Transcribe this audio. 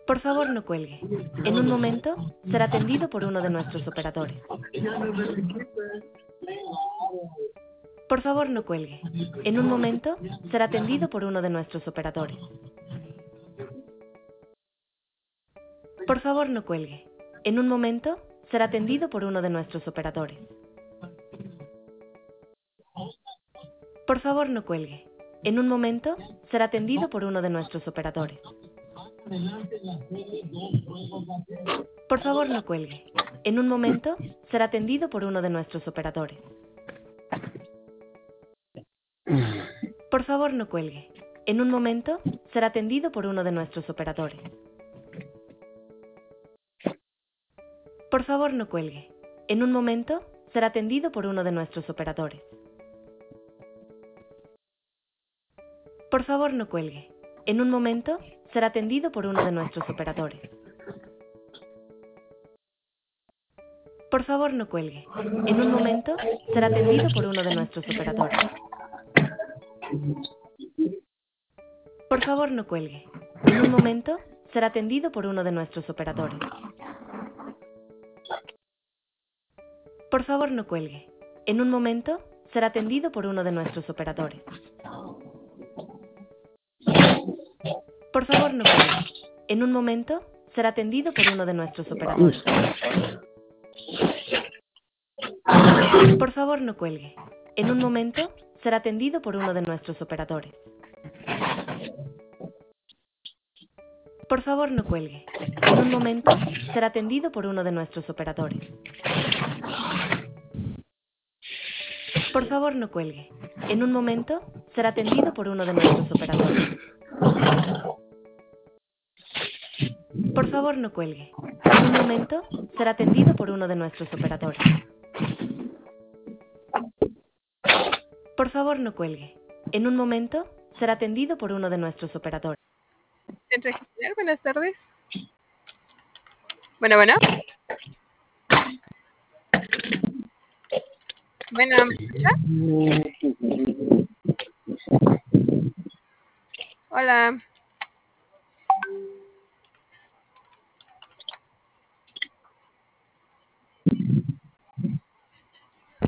Por favor, no cuelgue. En un momento será atendido por uno de nuestros operadores. Por favor, no cuelgue. En un momento será atendido por uno de nuestros operadores. Por favor, no cuelgue. En un momento será atendido por uno de nuestros operadores. Por favor, no cuelgue. En un momento será atendido por uno de nuestros operadores. Por favor, no cuelgue. En un momento será atendido por uno de nuestros operadores. Por favor, no cuelgue. En un momento será atendido por uno de nuestros operadores. Por favor, no cuelgue. En un momento será atendido por uno de nuestros operadores. Por favor, no cuelgue. En un momento será atendido por uno de nuestros operadores. Por favor, no cuelgue. En un momento será atendido por uno de nuestros operadores. Por favor, no cuelgue. En un momento será atendido por uno de nuestros operadores. Por favor, no cuelgue. En un momento será atendido por uno de nuestros operadores. Por favor, no cuelgue. En un momento será atendido por uno de nuestros operadores. Por favor, no cuelgue. En un momento será atendido por uno de nuestros operadores. Por favor, no cuelgue. En un momento será atendido por uno de nuestros operadores. Por favor, no cuelgue. En un momento será atendido por uno de nuestros operadores. Por favor, no cuelgue. En un momento será atendido por uno de nuestros operadores. Por favor, no cuelgue. En un momento será atendido por uno de nuestros operadores. Centro Gestional, buenas tardes. Bueno. Bueno, ¿me escucha? Hola.